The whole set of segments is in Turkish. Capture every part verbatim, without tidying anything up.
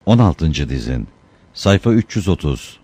on altıncı dizin. Sayfa üç yüz otuz.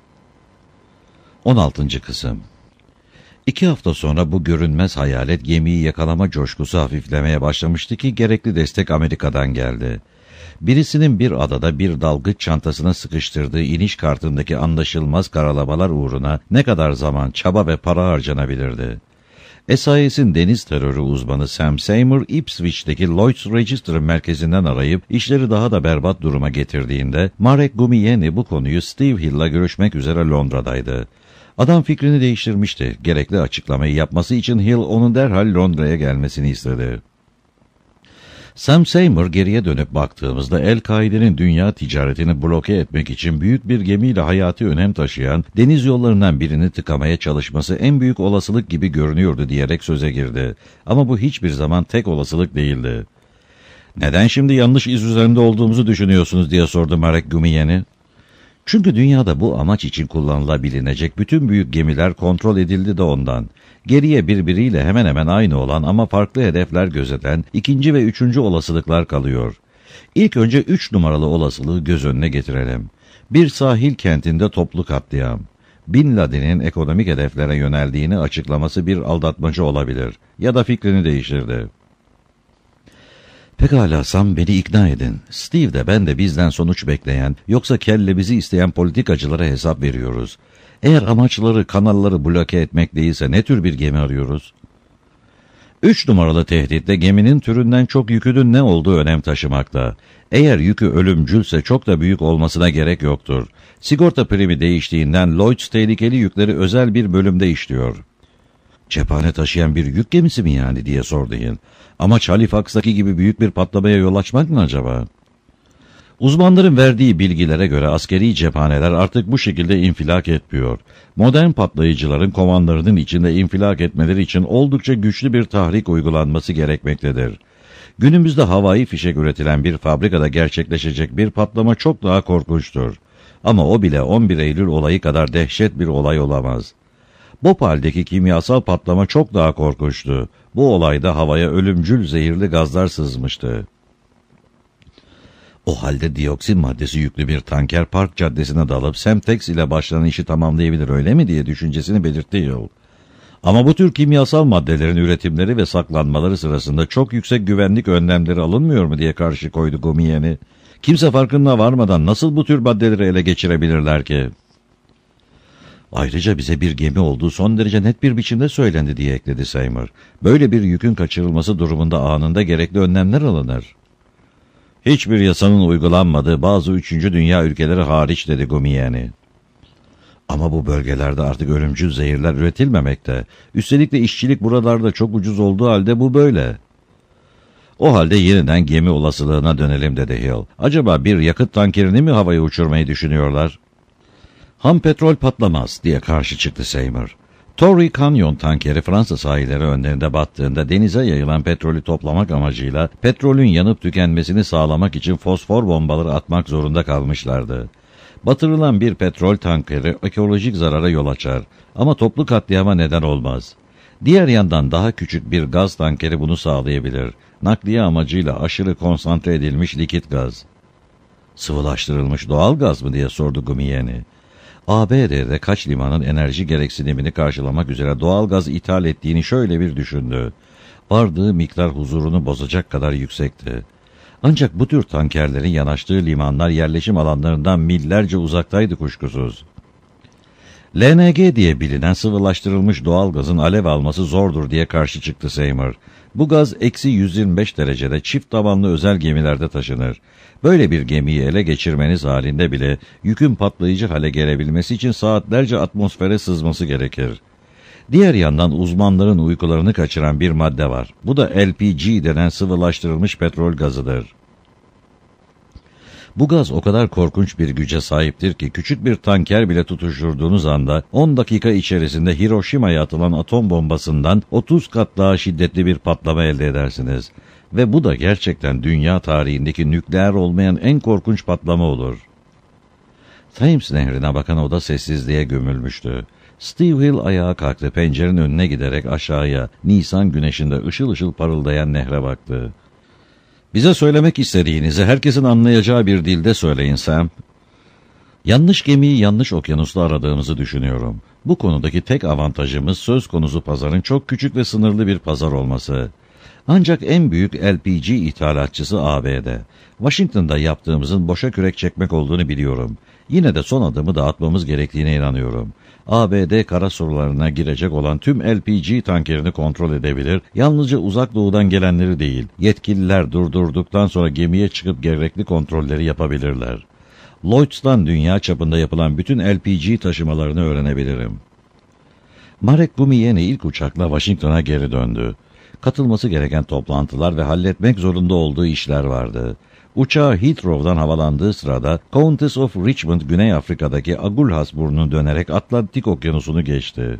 on altıncı kısım. İki hafta sonra bu görünmez hayalet gemiyi yakalama coşkusu hafiflemeye başlamıştı ki gerekli destek Amerika'dan geldi. Birisinin bir adada bir dalgıç çantasına sıkıştırdığı iniş kartındaki anlaşılmaz karalamalar uğruna ne kadar zaman, çaba ve para harcanabilirdi? S I S'in deniz terörü uzmanı Sam Seymour, Ipswich'teki Lloyd's Register merkezinden arayıp işleri daha da berbat duruma getirdiğinde Marek Gumieni bu konuyu Steve Hill'la görüşmek üzere Londra'daydı. Adam fikrini değiştirmişti. Gerekli açıklamayı yapması için Hill onun derhal Londra'ya gelmesini istedi. Sam Seymour geriye dönüp baktığımızda El-Kaide'nin dünya ticaretini bloke etmek için büyük bir gemiyle hayati önem taşıyan deniz yollarından birini tıkamaya çalışması en büyük olasılık gibi görünüyordu diyerek söze girdi. Ama bu hiçbir zaman tek olasılık değildi. "Neden şimdi yanlış iz üzerinde olduğumuzu düşünüyorsunuz?" diye sordu Marek Gumieni. "Çünkü dünyada bu amaç için kullanılabilecek bütün büyük gemiler kontrol edildi de ondan. Geriye birbiriyle hemen hemen aynı olan ama farklı hedefler gözeten ikinci ve üçüncü olasılıklar kalıyor. İlk önce üç numaralı olasılığı göz önüne getirelim. Bir sahil kentinde toplu katliam. Bin Laden'in ekonomik hedeflere yöneldiğini açıklaması bir aldatmaca olabilir. Ya da fikrini değiştirdi. Pekala Sam, beni ikna edin. Steve de ben de bizden sonuç bekleyen, yoksa kelle bizi isteyen politikacılara hesap veriyoruz. Eğer amaçları kanalları bloke etmek değilse ne tür bir gemi arıyoruz? Üç numaralı tehditte geminin türünden çok yükünün ne olduğu önem taşımakta. Eğer yükü ölümcülse çok da büyük olmasına gerek yoktur. Sigorta primi değiştiğinden Lloyd's tehlikeli yükleri özel bir bölümde işliyor. "Cephane taşıyan bir yük gemisi mi yani?" diye sordu Hill. "Amaç Halifax'taki gibi büyük bir patlamaya yol açmak mı acaba?" Uzmanların verdiği bilgilere göre askeri cephaneler artık bu şekilde infilak etmiyor. Modern patlayıcıların kovanlarının içinde infilak etmeleri için oldukça güçlü bir tahrik uygulanması gerekmektedir. Günümüzde havai fişek üretilen bir fabrikada gerçekleşecek bir patlama çok daha korkunçtur. Ama o bile on bir Eylül olayı kadar dehşet bir olay olamaz. Bhopal'deki kimyasal patlama çok daha korkunçtu. Bu olayda havaya ölümcül zehirli gazlar sızmıştı. O halde dioksin maddesi yüklü bir tanker Park Caddesi'ne dalıp Semtex ile başlanan işi tamamlayabilir, öyle mi diye düşüncesini belirtti Yol. Ama bu tür kimyasal maddelerin üretimleri ve saklanmaları sırasında çok yüksek güvenlik önlemleri alınmıyor mu diye karşı koydu Gumieni. Kimse farkına varmadan nasıl bu tür maddeleri ele geçirebilirler ki? Ayrıca bize bir gemi olduğu son derece net bir biçimde söylendi diye ekledi Seymour. Böyle bir yükün kaçırılması durumunda anında gerekli önlemler alınır. Hiçbir yasanın uygulanmadığı bazı üçüncü dünya ülkeleri hariç dedi Gumieni. Ama bu bölgelerde artık ölümcül zehirler üretilmemekte. Üstelik de işçilik buralarda çok ucuz olduğu halde bu böyle. O halde yeniden gemi olasılığına dönelim dedi Hill. Acaba bir yakıt tankerini mi havaya uçurmayı düşünüyorlar? Ham petrol patlamaz diye karşı çıktı Seymour. Torrey Canyon tankeri Fransa sahilleri önlerinde battığında denize yayılan petrolü toplamak amacıyla petrolün yanıp tükenmesini sağlamak için fosfor bombaları atmak zorunda kalmışlardı. Batırılan bir petrol tankeri ekolojik zarara yol açar ama toplu katliama neden olmaz. Diğer yandan daha küçük bir gaz tankeri bunu sağlayabilir. Nakliye amacıyla aşırı konsantre edilmiş likit gaz. Sıvılaştırılmış doğal gaz mı diye sordu Gumieni. A B D'de kaç limanın enerji gereksinimini karşılamak üzere doğal gaz ithal ettiğini şöyle bir düşündü. Vardığı miktar huzurunu bozacak kadar yüksekti. Ancak bu tür tankerlerin yanaştığı limanlar yerleşim alanlarından millerce uzaktaydı kuşkusuz. L N G diye bilinen sıvılaştırılmış doğal gazın alev alması zordur diye karşı çıktı Seymour. Bu gaz eksi yüz yirmi beş derecede çift tabanlı özel gemilerde taşınır. Böyle bir gemiyi ele geçirmeniz halinde bile yükün patlayıcı hale gelebilmesi için saatlerce atmosfere sızması gerekir. Diğer yandan uzmanların uykularını kaçıran bir madde var. Bu da L P G denen sıvılaştırılmış petrol gazıdır. Bu gaz o kadar korkunç bir güce sahiptir ki küçük bir tanker bile tutuşturduğunuz anda on dakika içerisinde Hiroşima'ya atılan atom bombasından otuz kat daha şiddetli bir patlama elde edersiniz. Ve bu da gerçekten dünya tarihindeki nükleer olmayan en korkunç patlama olur. Thames nehrine bakan oda sessizliğe gömülmüştü. Steve Hill ayağa kalktı, pencerenin önüne giderek aşağıya, Nisan güneşinde ışıl ışıl parıldayan nehre baktı. Bize söylemek istediğinizi herkesin anlayacağı bir dilde söyleyin Sam. Yanlış gemiyi yanlış okyanusta aradığımızı düşünüyorum. Bu konudaki tek avantajımız söz konusu pazarın çok küçük ve sınırlı bir pazar olması. Ancak en büyük L P G ithalatçısı A B D. Washington'da yaptığımızın boşa kürek çekmek olduğunu biliyorum. Yine de son adımı da atmamız gerektiğine inanıyorum. A B D kara sularına girecek olan tüm L P G tankerini kontrol edebilir, yalnızca uzak doğudan gelenleri değil, yetkililer durdurduktan sonra gemiye çıkıp gerekli kontrolleri yapabilirler. Lloyds'tan dünya çapında yapılan bütün L P G taşımalarını öğrenebilirim. Marek Gumieni ilk uçakla Washington'a geri döndü. Katılması gereken toplantılar ve halletmek zorunda olduğu işler vardı. Uçağı Heathrow'dan havalandığı sırada Countess of Richmond, Güney Afrika'daki Agulhas burnunu dönerek Atlantik Okyanusu'nu geçti.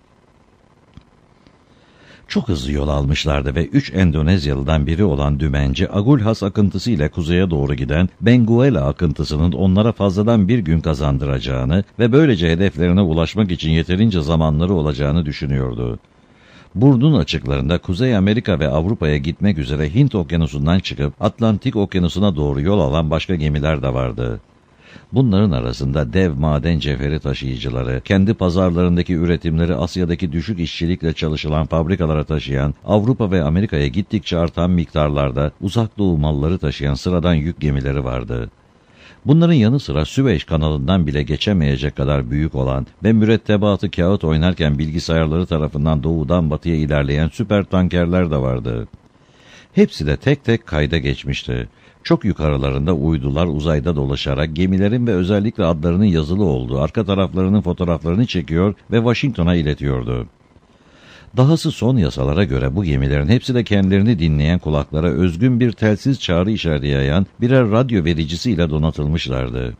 Çok hızlı yol almışlardı ve üç Endonezyalı'dan biri olan dümenci Agulhas akıntısı ile kuzeye doğru giden Benguela akıntısının onlara fazladan bir gün kazandıracağını ve böylece hedeflerine ulaşmak için yeterince zamanları olacağını düşünüyordu. Burnun açıklarında Kuzey Amerika ve Avrupa'ya gitmek üzere Hint Okyanusu'ndan çıkıp Atlantik Okyanusu'na doğru yol alan başka gemiler de vardı. Bunların arasında dev maden cevheri taşıyıcıları, kendi pazarlarındaki üretimleri Asya'daki düşük işçilikle çalışılan fabrikalara taşıyan, Avrupa ve Amerika'ya gittikçe artan miktarlarda uzak doğu malları taşıyan sıradan yük gemileri vardı. Bunların yanı sıra Süveyş kanalından bile geçemeyecek kadar büyük olan ve mürettebatı kağıt oynarken bilgisayarları tarafından doğudan batıya ilerleyen süper tankerler de vardı. Hepsi de tek tek kayda geçmişti. Çok yukarılarında uydular uzayda dolaşarak gemilerin ve özellikle adlarının yazılı olduğu arka taraflarının fotoğraflarını çekiyor ve Washington'a iletiyordu. Dahası son yasalara göre bu gemilerin hepsi de kendilerini dinleyen kulaklara özgün bir telsiz çağrı işareti yayan birer radyo vericisiyle donatılmışlardı.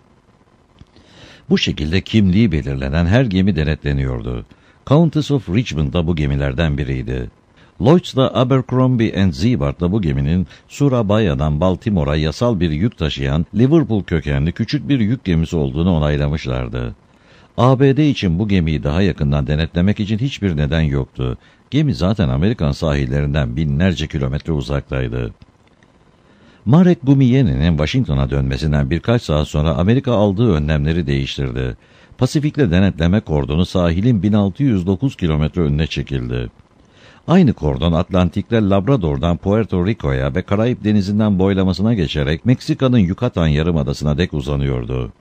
Bu şekilde kimliği belirlenen her gemi denetleniyordu. Countess of Richmond da bu gemilerden biriydi. Lloyds'da Abercrombie and Zibart da bu geminin Surabaya'dan Baltimore'a yasal bir yük taşıyan Liverpool kökenli küçük bir yük gemisi olduğunu onaylamışlardı. A B D için bu gemiyi daha yakından denetlemek için hiçbir neden yoktu. Gemi zaten Amerikan sahillerinden binlerce kilometre uzaktaydı. Marek Gumieni'nin Washington'a dönmesinden birkaç saat sonra Amerika aldığı önlemleri değiştirdi. Pasifik'le denetleme kordonu sahilin bin altı yüz dokuz kilometre önüne çekildi. Aynı kordon Atlantik'te Labrador'dan Puerto Rico'ya ve Karayip Denizi'nden boylamasına geçerek Meksika'nın Yucatan Yarımadası'na dek uzanıyordu.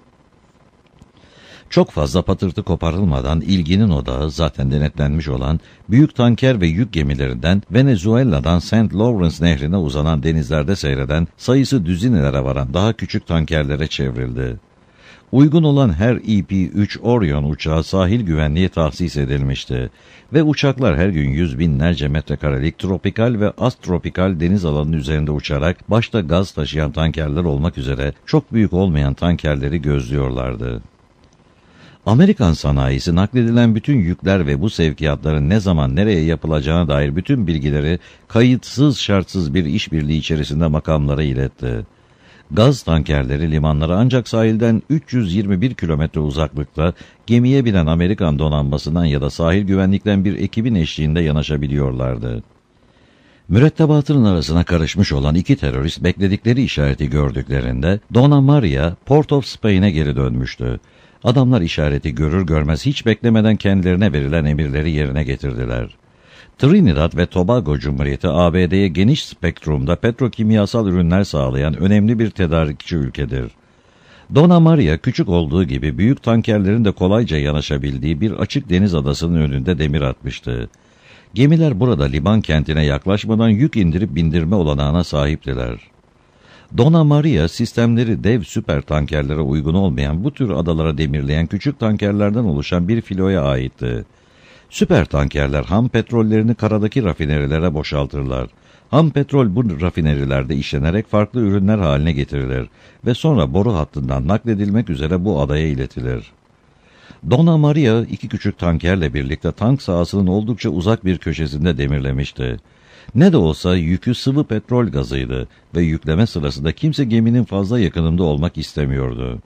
Çok fazla patırtı koparılmadan ilginin odağı zaten denetlenmiş olan büyük tanker ve yük gemilerinden Venezuela'dan Saint Lawrence nehrine uzanan denizlerde seyreden sayısı düzinelere varan daha küçük tankerlere çevrildi. Uygun olan her E P üç Orion uçağı sahil güvenliği tahsis edilmişti ve uçaklar her gün yüz binlerce metrekarelik tropikal ve astropikal deniz alanının üzerinde uçarak başta gaz taşıyan tankerler olmak üzere çok büyük olmayan tankerleri gözlüyorlardı. Amerikan sanayisi nakledilen bütün yükler ve bu sevkiyatların ne zaman nereye yapılacağına dair bütün bilgileri kayıtsız şartsız bir işbirliği içerisinde makamlara iletti. Gaz tankerleri limanlara ancak sahilden üç yüz yirmi bir kilometre uzaklıkta gemiye binen Amerikan donanmasından ya da sahil güvenlikten bir ekibin eşliğinde yanaşabiliyorlardı. Mürettebatının arasına karışmış olan iki terörist bekledikleri işareti gördüklerinde Donna Maria, Port of Spain'e geri dönmüştü. Adamlar işareti görür görmez hiç beklemeden kendilerine verilen emirleri yerine getirdiler. Trinidad ve Tobago Cumhuriyeti A B D'ye geniş spektrumda petrokimyasal ürünler sağlayan önemli bir tedarikçi ülkedir. Donna Maria küçük olduğu gibi büyük tankerlerin de kolayca yanaşabildiği bir açık deniz adasının önünde demir atmıştı. Gemiler burada liman kentine yaklaşmadan yük indirip bindirme olanağına sahiptiler. Donna Maria sistemleri dev süper tankerlere uygun olmayan bu tür adalara demirleyen küçük tankerlerden oluşan bir filoya aitti. Süper tankerler ham petrollerini karadaki rafinerilere boşaltırlar. Ham petrol bu rafinerilerde işlenerek farklı ürünler haline getirilir ve sonra boru hattından nakledilmek üzere bu adaya iletilir. Donna Maria iki küçük tankerle birlikte tank sahasının oldukça uzak bir köşesinde demirlemişti. Ne de olsa yükü sıvı petrol gazıydı ve yükleme sırasında kimse geminin fazla yakınında olmak istemiyordu.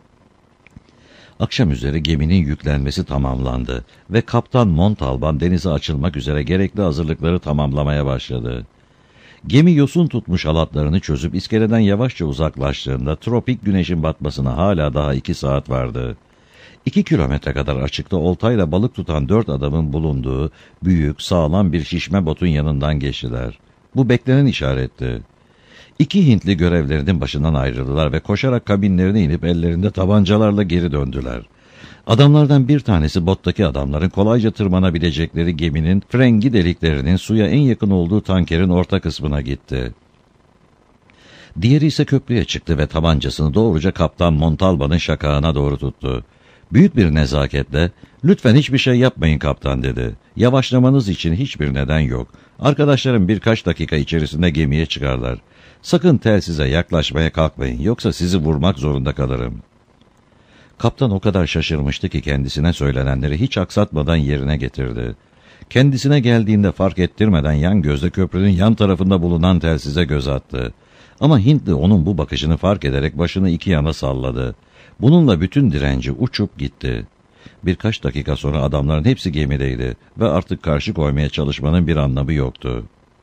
Akşam üzeri geminin yüklenmesi tamamlandı ve Kaptan Montalban denize açılmak üzere gerekli hazırlıkları tamamlamaya başladı. Gemi yosun tutmuş halatlarını çözüp iskeleden yavaşça uzaklaştığında tropik güneşin batmasına hala daha iki saat vardı. İki kilometre kadar açıkta oltayla balık tutan dört adamın bulunduğu büyük, sağlam bir şişme botun yanından geçtiler. Bu beklenen işaretti. İki Hintli görevlerinin başından ayrıldılar ve koşarak kabinlerine inip ellerinde tabancalarla geri döndüler. Adamlardan bir tanesi bottaki adamların kolayca tırmanabilecekleri geminin frengi deliklerinin suya en yakın olduğu tankerin orta kısmına gitti. Diğeri ise köprüye çıktı ve tabancasını doğruca Kaptan Montalba'nın şakağına doğru tuttu. Büyük bir nezaketle, "Lütfen hiçbir şey yapmayın kaptan," dedi. "Yavaşlamanız için hiçbir neden yok. Arkadaşlarım birkaç dakika içerisinde gemiye çıkarlar. Sakın telsize yaklaşmaya kalkmayın, yoksa sizi vurmak zorunda kalırım." Kaptan o kadar şaşırmıştı ki kendisine söylenenleri hiç aksatmadan yerine getirdi. Kendisine geldiğinde fark ettirmeden yan gözle köprünün yan tarafında bulunan telsize göz attı. Ama Hintli onun bu bakışını fark ederek başını iki yana salladı. Bununla bütün direnci uçup gitti. Birkaç dakika sonra adamların hepsi gemideydi ve artık karşı koymaya çalışmanın bir anlamı yoktu.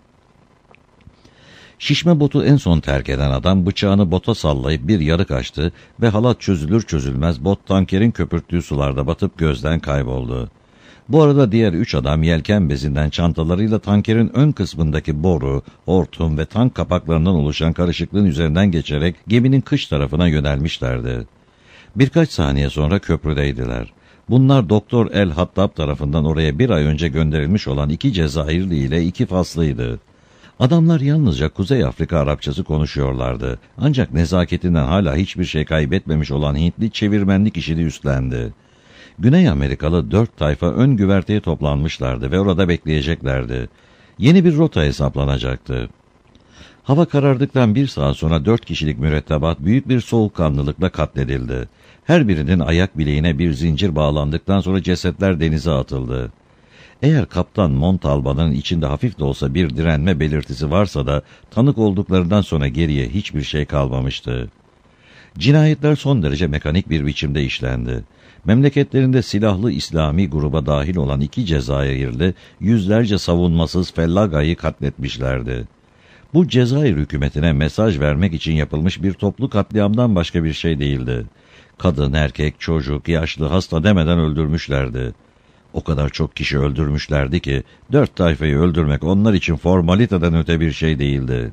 Şişme botu en son terk eden adam bıçağını bota sallayıp bir yarık açtı ve halat çözülür çözülmez bot tankerin köpürttüğü sularda batıp gözden kayboldu. Bu arada diğer üç adam yelken bezinden çantalarıyla tankerin ön kısmındaki boru, hortum ve tank kapaklarından oluşan karışıklığın üzerinden geçerek geminin kış tarafına yönelmişlerdi. Birkaç saniye sonra köprüdeydiler. Bunlar Doktor El Hattab tarafından oraya bir ay önce gönderilmiş olan iki Cezayirli ile iki Faslıydı. Adamlar yalnızca Kuzey Afrika Arapçası konuşuyorlardı. Ancak nezaketinden hala hiçbir şey kaybetmemiş olan Hintli çevirmenlik işini üstlendi. Güney Amerikalı dört tayfa ön güverteye toplanmışlardı ve orada bekleyeceklerdi. Yeni bir rota hesaplanacaktı. Hava karardıktan bir saat sonra dört kişilik mürettebat büyük bir soğukkanlılıkla katledildi. Her birinin ayak bileğine bir zincir bağlandıktan sonra cesetler denize atıldı. Eğer Kaptan Montalba'nın içinde hafif de olsa bir direnme belirtisi varsa da tanık olduklarından sonra geriye hiçbir şey kalmamıştı. Cinayetler son derece mekanik bir biçimde işlendi. Memleketlerinde silahlı İslami gruba dahil olan iki Cezayirli yüzlerce savunmasız fellagayı katletmişlerdi. Bu Cezayir hükümetine mesaj vermek için yapılmış bir toplu katliamdan başka bir şey değildi. Kadın, erkek, çocuk, yaşlı, hasta demeden öldürmüşlerdi. O kadar çok kişi öldürmüşlerdi ki dört tayfayı öldürmek onlar için formaliteden öte bir şey değildi.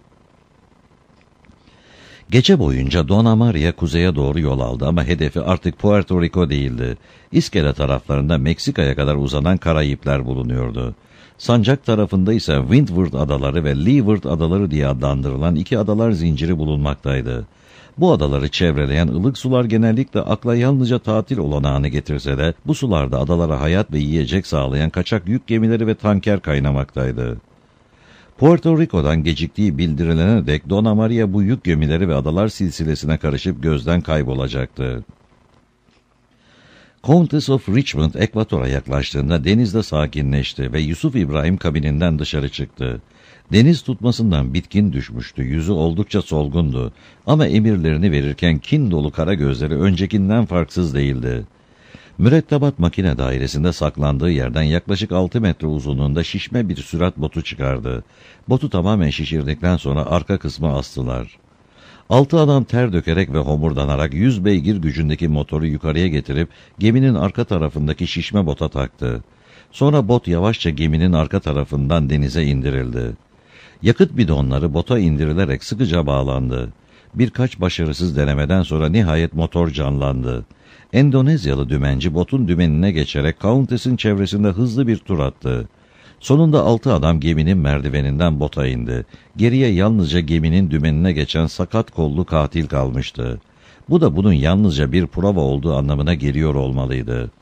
Gece boyunca Dona Maria kuzeye doğru yol aldı ama hedefi artık Puerto Rico değildi. İskele taraflarında Meksika'ya kadar uzanan Karayipler bulunuyordu. Sancak tarafında ise Windward Adaları ve Leeward Adaları diye adlandırılan iki adalar zinciri bulunmaktaydı. Bu adaları çevreleyen ılık sular genellikle akla yalnızca tatil olanağını getirse de bu sularda adalara hayat ve yiyecek sağlayan kaçak yük gemileri ve tanker kaynamaktaydı. Puerto Rico'dan geciktiği bildirilene dek Dona Maria bu yük gemileri ve adalar silsilesine karışıp gözden kaybolacaktı. Countess of Richmond ekvatora yaklaştığında denizde sakinleşti ve Yusuf İbrahim kabininden dışarı çıktı. Deniz tutmasından bitkin düşmüştü, yüzü oldukça solgundu ama emirlerini verirken kin dolu kara gözleri öncekinden farksız değildi. Mürettebat makine dairesinde saklandığı yerden yaklaşık altı metre uzunluğunda şişme bir sürat botu çıkardı. Botu tamamen şişirdikten sonra arka kısmı astılar. Altı adam ter dökerek ve homurdanarak yüz beygir gücündeki motoru yukarıya getirip geminin arka tarafındaki şişme bota taktı. Sonra bot yavaşça geminin arka tarafından denize indirildi. Yakıt bidonları bota indirilerek sıkıca bağlandı. Birkaç başarısız denemeden sonra nihayet motor canlandı. Endonezyalı dümenci botun dümenine geçerek Countess'in çevresinde hızlı bir tur attı. Sonunda altı adam geminin merdiveninden bota indi. Geriye yalnızca geminin dümenine geçen sakat kollu katil kalmıştı. Bu da bunun yalnızca bir prova olduğu anlamına geliyor olmalıydı.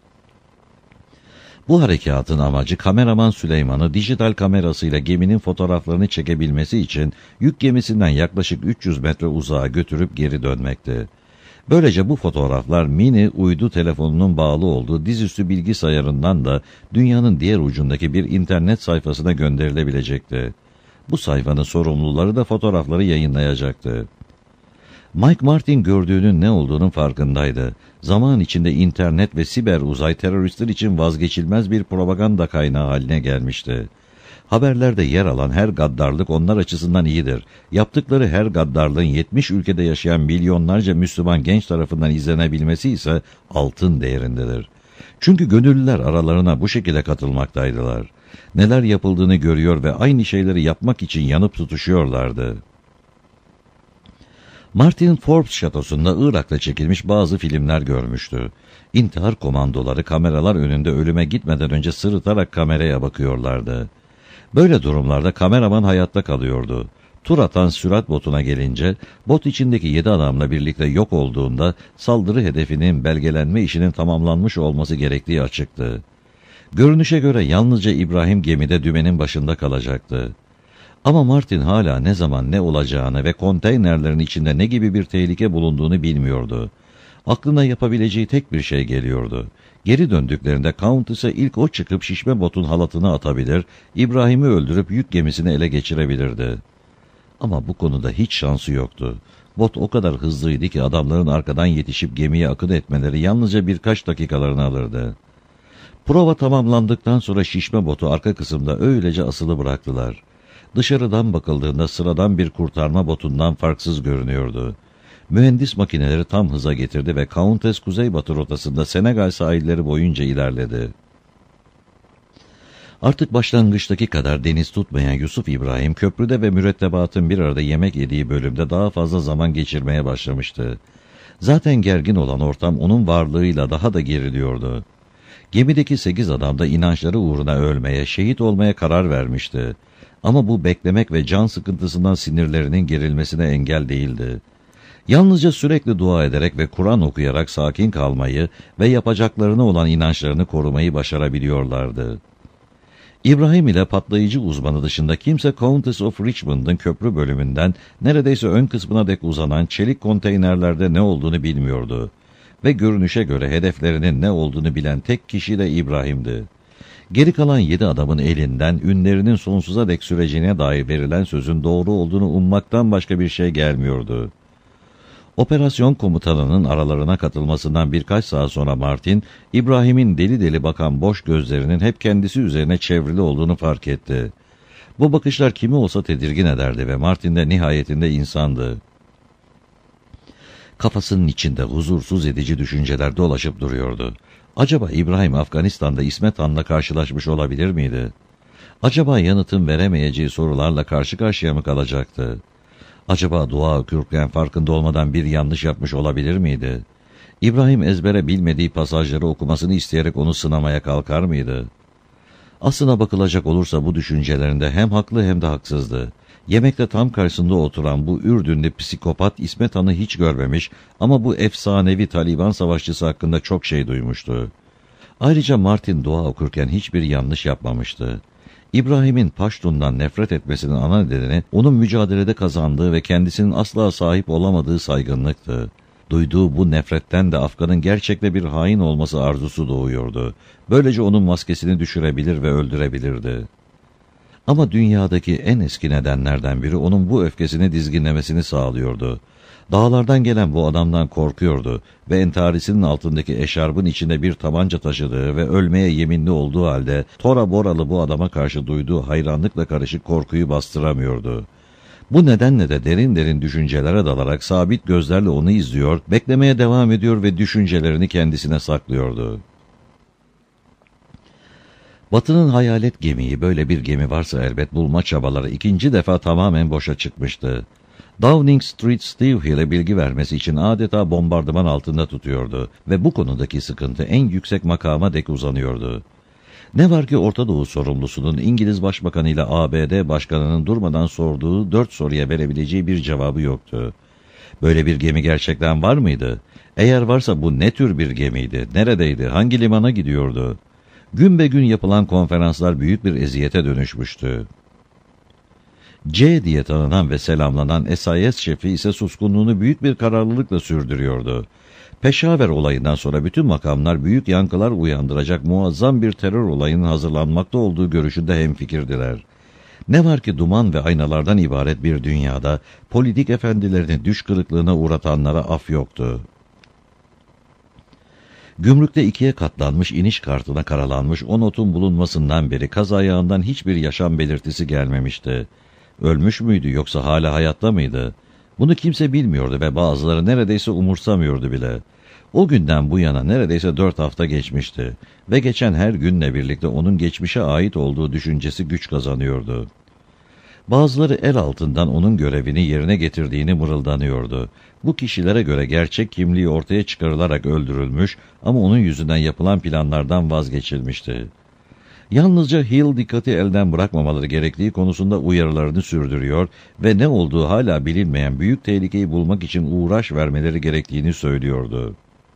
Bu harekatın amacı kameraman Süleyman'ı dijital kamerasıyla geminin fotoğraflarını çekebilmesi için yük gemisinden yaklaşık üç yüz metre uzağa götürüp geri dönmekti. Böylece bu fotoğraflar mini uydu telefonunun bağlı olduğu dizüstü bilgisayarından da dünyanın diğer ucundaki bir internet sayfasına gönderilebilecekti. Bu sayfanın sorumluları da fotoğrafları yayınlayacaktı. Mike Martin gördüğünün ne olduğunun farkındaydı. Zaman içinde internet ve siber uzay teröristler için vazgeçilmez bir propaganda kaynağı haline gelmişti. Haberlerde yer alan her gaddarlık onlar açısından iyidir. Yaptıkları her gaddarlığın yetmiş ülkede yaşayan milyonlarca Müslüman genç tarafından izlenebilmesi ise altın değerindedir. Çünkü gönüllüler aralarına bu şekilde katılmaktaydılar. Neler yapıldığını görüyor ve aynı şeyleri yapmak için yanıp tutuşuyorlardı. Martin Forbes şatosunda Irak'ta çekilmiş bazı filmler görmüştü. İntihar komandoları kameralar önünde ölüme gitmeden önce sırıtarak kameraya bakıyorlardı. Böyle durumlarda kameraman hayatta kalıyordu. Tur atan sürat botuna gelince, bot içindeki yedi adamla birlikte yok olduğunda saldırı hedefinin belgelenme işinin tamamlanmış olması gerektiği açıktı. Görünüşe göre yalnızca İbrahim gemide dümenin başında kalacaktı. Ama Martin hala ne zaman ne olacağını ve konteynerlerin içinde ne gibi bir tehlike bulunduğunu bilmiyordu. Aklına yapabileceği tek bir şey geliyordu. Geri döndüklerinde Countess'e ilk o çıkıp şişme botun halatını atabilir, İbrahim'i öldürüp yük gemisini ele geçirebilirdi. Ama bu konuda hiç şansı yoktu. Bot o kadar hızlıydı ki adamların arkadan yetişip gemiye akın etmeleri yalnızca birkaç dakikalarını alırdı. Prova tamamlandıktan sonra şişme botu arka kısımda öylece asılı bıraktılar. Dışarıdan bakıldığında sıradan bir kurtarma botundan farksız görünüyordu. Mühendis makineleri tam hıza getirdi ve Countess kuzeybatı rotasında Senegal sahilleri boyunca ilerledi. Artık başlangıçtaki kadar deniz tutmayan Yusuf İbrahim köprüde ve mürettebatın bir arada yemek yediği bölümde daha fazla zaman geçirmeye başlamıştı. Zaten gergin olan ortam onun varlığıyla daha da geriliyordu. Gemideki sekiz adam da inançları uğruna ölmeye, şehit olmaya karar vermişti. Ama bu beklemek ve can sıkıntısından sinirlerinin gerilmesine engel değildi. Yalnızca sürekli dua ederek ve Kur'an okuyarak sakin kalmayı ve yapacaklarına olan inançlarını korumayı başarabiliyorlardı. İbrahim ile patlayıcı uzmanı dışında kimse Countess of Richmond'ın köprü bölümünden neredeyse ön kısmına dek uzanan çelik konteynerlerde ne olduğunu bilmiyordu. Ve görünüşe göre hedeflerinin ne olduğunu bilen tek kişi de İbrahim'di. Geri kalan yedi adamın elinden ünlerinin sonsuza dek süreceğine dair verilen sözün doğru olduğunu ummaktan başka bir şey gelmiyordu. Operasyon komutanının aralarına katılmasından birkaç saat sonra Martin, İbrahim'in deli deli bakan boş gözlerinin hep kendisi üzerine çevrili olduğunu fark etti. Bu bakışlar kimi olsa tedirgin ederdi ve Martin de nihayetinde insandı. Kafasının içinde huzursuz edici düşünceler dolaşıp duruyordu. Acaba İbrahim Afganistan'da İsmet Han'la karşılaşmış olabilir miydi? Acaba yanıtın veremeyeceği sorularla karşı karşıya mı kalacaktı? Acaba dua okurken farkında olmadan bir yanlış yapmış olabilir miydi? İbrahim ezbere bilmediği pasajları okumasını isteyerek onu sınamaya kalkar mıydı? Aslına bakılacak olursa bu düşüncelerinde hem haklı hem de haksızdı. Yemekte tam karşısında oturan bu Ürdünlü psikopat İsmet Han'ı hiç görmemiş ama bu efsanevi Taliban savaşçısı hakkında çok şey duymuştu. Ayrıca Martin dua okurken hiçbir yanlış yapmamıştı. İbrahim'in Paştun'dan nefret etmesinin ana nedeni onun mücadelede kazandığı ve kendisinin asla sahip olamadığı saygınlıktı. Duyduğu bu nefretten de Afgan'ın gerçekte bir hain olması arzusu doğuyordu. Böylece onun maskesini düşürebilir ve öldürebilirdi. Ama dünyadaki en eski nedenlerden biri onun bu öfkesini dizginlemesini sağlıyordu. Dağlardan gelen bu adamdan korkuyordu ve entarisinin altındaki eşarbın içinde bir tabanca taşıdığı ve ölmeye yeminli olduğu halde Tora Boralı bu adama karşı duyduğu hayranlıkla karışık korkuyu bastıramıyordu. Bu nedenle de derin derin düşüncelere dalarak sabit gözlerle onu izliyor, beklemeye devam ediyor ve düşüncelerini kendisine saklıyordu. Batı'nın hayalet gemiyi, böyle bir gemi varsa elbet bulma çabaları ikinci defa tamamen boşa çıkmıştı. Downing Street Steve Hill'e bilgi vermesi için adeta bombardıman altında tutuyordu ve bu konudaki sıkıntı en yüksek makama dek uzanıyordu. Ne var ki Orta Doğu sorumlusunun İngiliz Başbakanı ile A B D Başkanı'nın durmadan sorduğu dört soruya verebileceği bir cevabı yoktu. Böyle bir gemi gerçekten var mıydı? Eğer varsa bu ne tür bir gemiydi? Neredeydi? Hangi limana gidiyordu? Gün be gün yapılan konferanslar büyük bir eziyete dönüşmüştü. C diye tanınan ve selamlanan S I S şefi ise suskunluğunu büyük bir kararlılıkla sürdürüyordu. Peşaver olayından sonra bütün makamlar büyük yankılar uyandıracak muazzam bir terör olayının hazırlanmakta olduğu görüşünde hemfikirdiler. Ne var ki duman ve aynalardan ibaret bir dünyada politik efendilerini düş kırıklığına uğratanlara af yoktu. Gümrükte ikiye katlanmış iniş kartına karalanmış o notun bulunmasından beri kaz ayağından hiçbir yaşam belirtisi gelmemişti. Ölmüş müydü yoksa hala hayatta mıydı? Bunu kimse bilmiyordu ve bazıları neredeyse umursamıyordu bile. O günden bu yana neredeyse dört hafta geçmişti ve geçen her günle birlikte onun geçmişe ait olduğu düşüncesi güç kazanıyordu. Bazıları el altından onun görevini yerine getirdiğini mırıldanıyordu. Bu kişilere göre gerçek kimliği ortaya çıkarılarak öldürülmüş ama onun yüzünden yapılan planlardan vazgeçilmişti. Yalnızca Hill dikkati elden bırakmamaları gerektiği konusunda uyarılarını sürdürüyor ve ne olduğu hala bilinmeyen büyük tehlikeyi bulmak için uğraş vermeleri gerektiğini söylüyordu.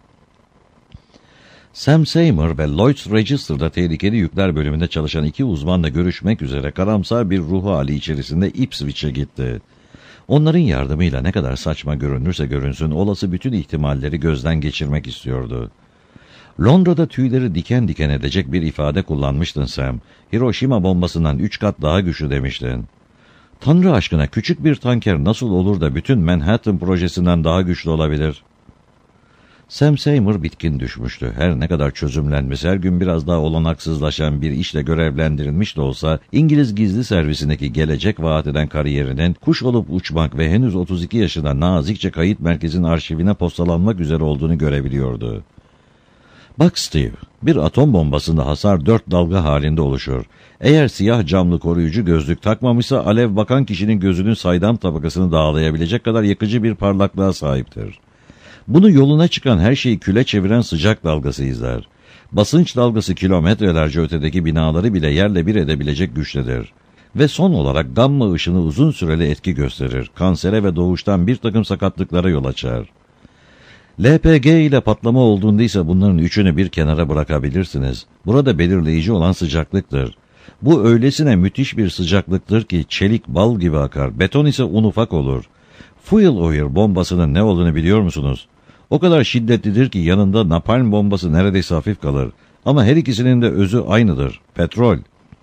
Sam Seymour ve Lloyd's Register'da tehlikeli yükler bölümünde çalışan iki uzmanla görüşmek üzere karamsar bir ruh hali içerisinde Ipswich'e gitti. Onların yardımıyla ne kadar saçma görünürse görünsün olası bütün ihtimalleri gözden geçirmek istiyordu. Londra'da tüyleri diken diken edecek bir ifade kullanmıştın Sam. Hiroşima bombasından üç kat daha güçlü demiştin. Tanrı aşkına küçük bir tanker nasıl olur da bütün Manhattan projesinden daha güçlü olabilir? Sam Seymour bitkin düşmüştü. Her ne kadar çözümlenmesi her gün biraz daha olanaksızlaşan bir işle görevlendirilmiş de olsa, İngiliz gizli servisindeki gelecek vaat eden kariyerinin kuş olup uçmak ve henüz otuz iki yaşında nazikçe kayıt merkezinin arşivine postalanmak üzere olduğunu görebiliyordu. Bak Steve, bir atom bombasında hasar dört dalga halinde oluşur. Eğer siyah camlı koruyucu gözlük takmamışsa alev bakan kişinin gözünün saydam tabakasını dağlayabilecek kadar yakıcı bir parlaklığa sahiptir. Bunu yoluna çıkan her şeyi küle çeviren sıcak dalgası izler. Basınç dalgası kilometrelerce ötedeki binaları bile yerle bir edebilecek güçtedir. Ve son olarak gamma ışını uzun süreli etki gösterir. Kansere ve doğuştan bir takım sakatlıklara yol açar. L P G ile patlama olduğunda ise bunların üçünü bir kenara bırakabilirsiniz. Burada belirleyici olan sıcaklıktır. Bu öylesine müthiş bir sıcaklıktır ki çelik bal gibi akar, beton ise un ufak olur. Fuel oil bombasının ne olduğunu biliyor musunuz? O kadar şiddetlidir ki yanında napalm bombası neredeyse hafif kalır. Ama her ikisinin de özü aynıdır, petrol.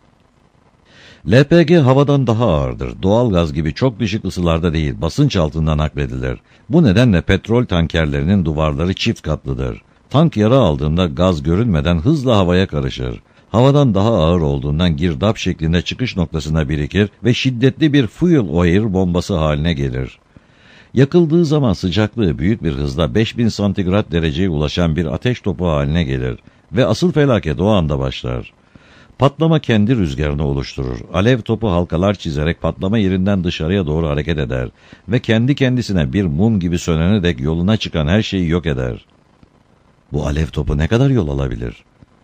L P G havadan daha ağırdır. Doğal gaz gibi çok düşük ısılarda değil, basınç altında nakledilir. Bu nedenle petrol tankerlerinin duvarları çift katlıdır. Tank yara aldığında gaz görünmeden hızla havaya karışır. Havadan daha ağır olduğundan girdap şeklinde çıkış noktasına birikir ve şiddetli bir fuel oil bombası haline gelir. Yakıldığı zaman sıcaklığı büyük bir hızla beş bin santigrat dereceye ulaşan bir ateş topu haline gelir ve asıl felaket o anda başlar. Patlama kendi rüzgarını oluşturur. Alev topu halkalar çizerek patlama yerinden dışarıya doğru hareket eder ve kendi kendisine bir mum gibi sönene dek yoluna çıkan her şeyi yok eder. Bu alev topu ne kadar yol alabilir?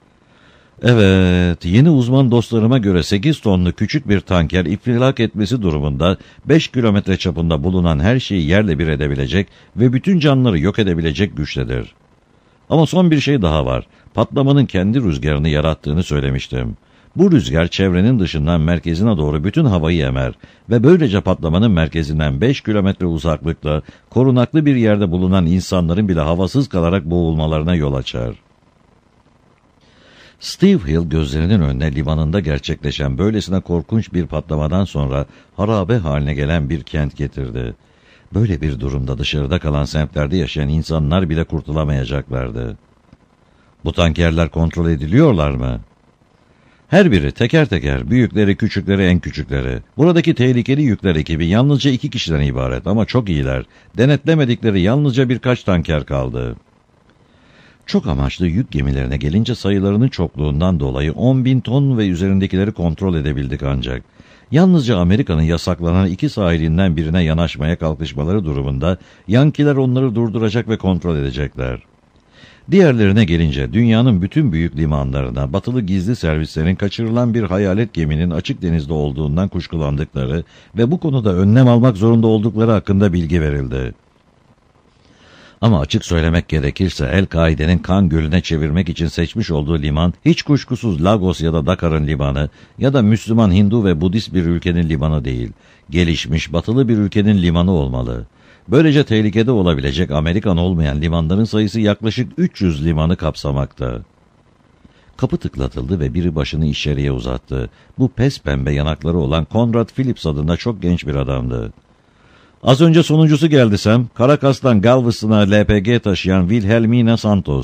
Evet, yeni uzman dostlarıma göre sekiz tonlu küçük bir tanker iflak etmesi durumunda beş kilometre çapında bulunan her şeyi yerle bir edebilecek ve bütün canlıları yok edebilecek güçtedir. Ama son bir şey daha var. Patlamanın kendi rüzgarını yarattığını söylemiştim. Bu rüzgar çevrenin dışından merkezine doğru bütün havayı emer ve böylece patlamanın merkezinden beş kilometre uzaklıkta korunaklı bir yerde bulunan insanların bile havasız kalarak boğulmalarına yol açar. Steve Hill gözlerinin önüne limanında gerçekleşen böylesine korkunç bir patlamadan sonra harabe haline gelen bir kent getirdi. Böyle bir durumda dışarıda kalan semtlerde yaşayan insanlar bile kurtulamayacaklardı. Bu tankerler kontrol ediliyorlar mı? Her biri teker teker, büyükleri küçükleri en küçükleri. Buradaki tehlikeli yükler ekibi yalnızca iki kişiden ibaret ama çok iyiler. Denetlemedikleri yalnızca birkaç tanker kaldı. Çok amaçlı yük gemilerine gelince sayılarının çokluğundan dolayı on bin ton ve üzerindekileri kontrol edebildik ancak. Yalnızca Amerika'nın yasaklanan iki sahilinden birine yanaşmaya kalkışmaları durumunda Yankiler onları durduracak ve kontrol edecekler. Diğerlerine gelince dünyanın bütün büyük limanlarına batılı gizli servislerin kaçırılan bir hayalet geminin açık denizde olduğundan kuşkulandıkları ve bu konuda önlem almak zorunda oldukları hakkında bilgi verildi. Ama açık söylemek gerekirse El-Kaide'nin kan gölüne çevirmek için seçmiş olduğu liman hiç kuşkusuz Lagos ya da Dakar'ın limanı ya da Müslüman, Hindu ve Budist bir ülkenin limanı değil, gelişmiş batılı bir ülkenin limanı olmalı. Böylece tehlikede olabilecek Amerikan olmayan limanların sayısı yaklaşık üç yüz limanı kapsamakta. Kapı tıklatıldı ve biri başını içeriye uzattı. Bu pes pembe yanakları olan Conrad Phillips adında çok genç bir adamdı. Az önce sonuncusu geldi Sam. Caracas'tan Galveston'a L P G taşıyan Wilhelmina Santos.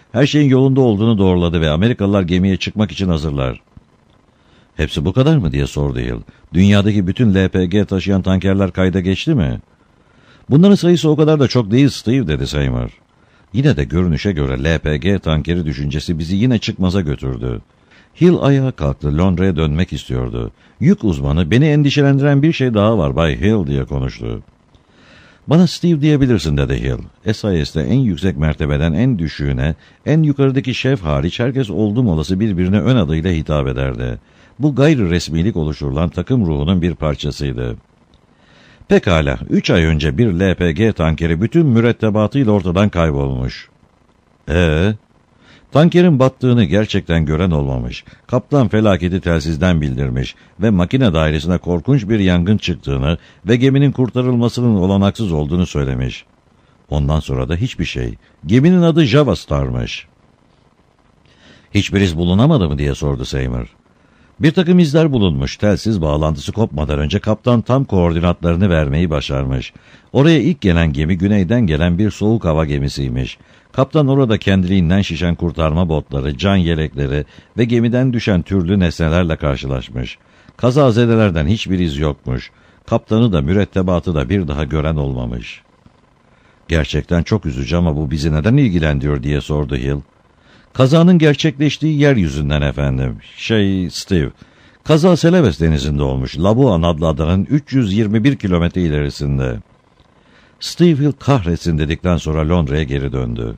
Her şeyin yolunda olduğunu doğruladı ve Amerikalılar gemiye çıkmak için hazırlar. Hepsi bu kadar mı diye sordu Hill. Dünyadaki bütün L P G taşıyan tankerler kayda geçti mi? Bunların sayısı o kadar da çok değil Steve, dedi Seymour. Yine de görünüşe göre L P G tankeri düşüncesi bizi yine çıkmaza götürdü. Hill ayağa kalktı, Londra'ya dönmek istiyordu. Yük uzmanı, beni endişelendiren bir şey daha var Bay Hill diye konuştu. Bana Steve diyebilirsin, dedi Hill. S I S'te en yüksek mertebeden en düşüğüne, en yukarıdaki şef hariç herkes oldum olası birbirine ön adıyla hitap ederdi. Bu gayri resmilik oluşturulan takım ruhunun bir parçasıydı. Pekala, üç ay önce bir L P G tankeri bütün mürettebatıyla ortadan kaybolmuş. Ee, tankerin battığını gerçekten gören olmamış. Kaptan felaketi telsizden bildirmiş ve makine dairesine korkunç bir yangın çıktığını ve geminin kurtarılmasının olanaksız olduğunu söylemiş. Ondan sonra da hiçbir şey. Geminin adı Java Star'mış. Hiçbir iz bulunamadı mı diye sordu Seymour. Bir takım izler bulunmuş. Telsiz bağlantısı kopmadan önce kaptan tam koordinatlarını vermeyi başarmış. Oraya ilk gelen gemi güneyden gelen bir soğuk hava gemisiymiş. Kaptan orada kendiliğinden şişen kurtarma botları, can yelekleri ve gemiden düşen türlü nesnelerle karşılaşmış. Kazazedelerden hiçbir iz yokmuş. Kaptanı da mürettebatı da bir daha gören olmamış. Gerçekten çok üzücü ama bu bizi neden ilgilendiriyor diye sordu Hill. Kazanın gerçekleştiği yeryüzünden efendim. Şey Steve, kaza Celebes denizinde olmuş. Labuan adlı adanın üç yüz yirmi bir kilometre ilerisinde. Steve Hill kahretsin dedikten sonra Londra'ya geri döndü.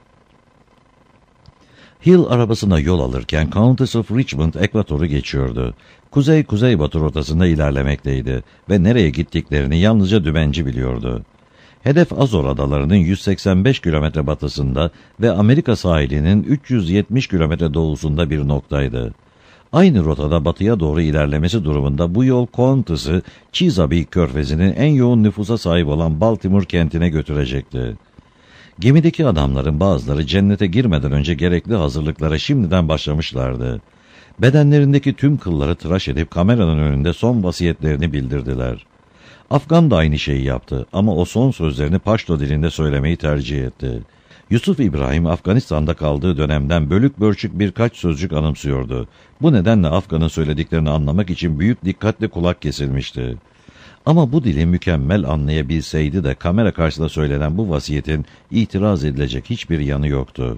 Hill arabasına yol alırken Countess of Richmond ekvatoru geçiyordu. Kuzey-kuzeybatı rotasında ilerlemekteydi ve nereye gittiklerini yalnızca dümenci biliyordu. Hedef Azor adalarının yüz seksen beş kilometre batısında ve Amerika sahilinin üç yüz yetmiş kilometre doğusunda bir noktaydı. Aynı rotada batıya doğru ilerlemesi durumunda bu yol Countess'ı Chesapeake körfezinin en yoğun nüfusa sahip olan Baltimore kentine götürecekti. Gemideki adamların bazıları cennete girmeden önce gerekli hazırlıklara şimdiden başlamışlardı. Bedenlerindeki tüm kılları tıraş edip kameranın önünde son vasiyetlerini bildirdiler. Afgan da aynı şeyi yaptı ama o son sözlerini Paşto dilinde söylemeyi tercih etti. Yusuf İbrahim Afganistan'da kaldığı dönemden bölük bölçük birkaç sözcük anımsıyordu. Bu nedenle Afgan'ın söylediklerini anlamak için büyük dikkatle kulak kesilmişti. Ama bu dili mükemmel anlayabilseydi de kamera karşısında söylenen bu vasiyetin itiraz edilecek hiçbir yanı yoktu.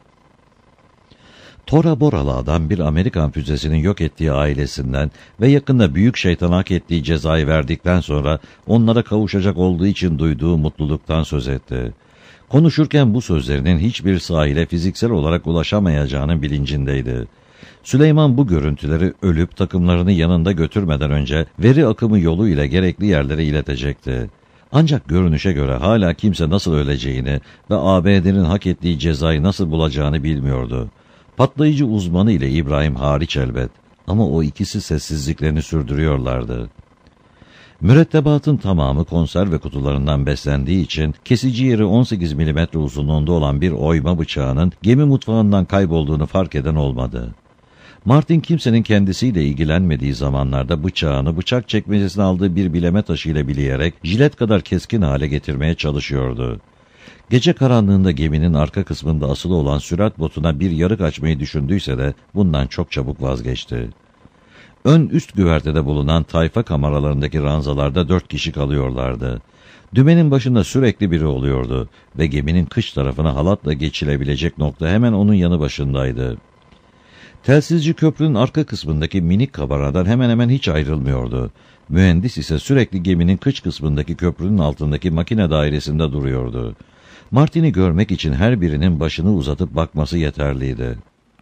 Tora Boralı adam bir Amerikan füzesinin yok ettiği ailesinden ve yakında büyük şeytan hak ettiği cezayı verdikten sonra onlara kavuşacak olduğu için duyduğu mutluluktan söz etti. Konuşurken bu sözlerinin hiçbir sahile fiziksel olarak ulaşamayacağının bilincindeydi. Süleyman bu görüntüleri ölüp takımlarını yanında götürmeden önce veri akımı yoluyla gerekli yerlere iletecekti. Ancak görünüşe göre hala kimse nasıl öleceğini ve A B D'nin hak ettiği cezayı nasıl bulacağını bilmiyordu. Patlayıcı uzmanı ile İbrahim hariç elbet, ama o ikisi sessizliklerini sürdürüyorlardı. Mürettebatın tamamı konserve kutularından beslendiği için kesici yeri on sekiz milimetre uzunluğunda olan bir oyma bıçağının gemi mutfağından kaybolduğunu fark eden olmadı. Martin kimsenin kendisiyle ilgilenmediği zamanlarda bıçağını bıçak çekmecesine aldığı bir bileme taşıyla bileyerek jilet kadar keskin hale getirmeye çalışıyordu. Gece karanlığında geminin arka kısmında asılı olan sürat botuna bir yarık açmayı düşündüyse de bundan çok çabuk vazgeçti. Ön üst güvertede bulunan tayfa kameralarındaki ranzalarda dört kişi kalıyorlardı. Dümenin başında sürekli biri oluyordu ve geminin kış tarafına halatla geçilebilecek nokta hemen onun yanı başındaydı. Telsizci köprünün arka kısmındaki minik kabaradan hemen hemen hiç ayrılmıyordu. Mühendis ise sürekli geminin kıç kısmındaki köprünün altındaki makine dairesinde duruyordu. Martin'i görmek için her birinin başını uzatıp bakması yeterliydi.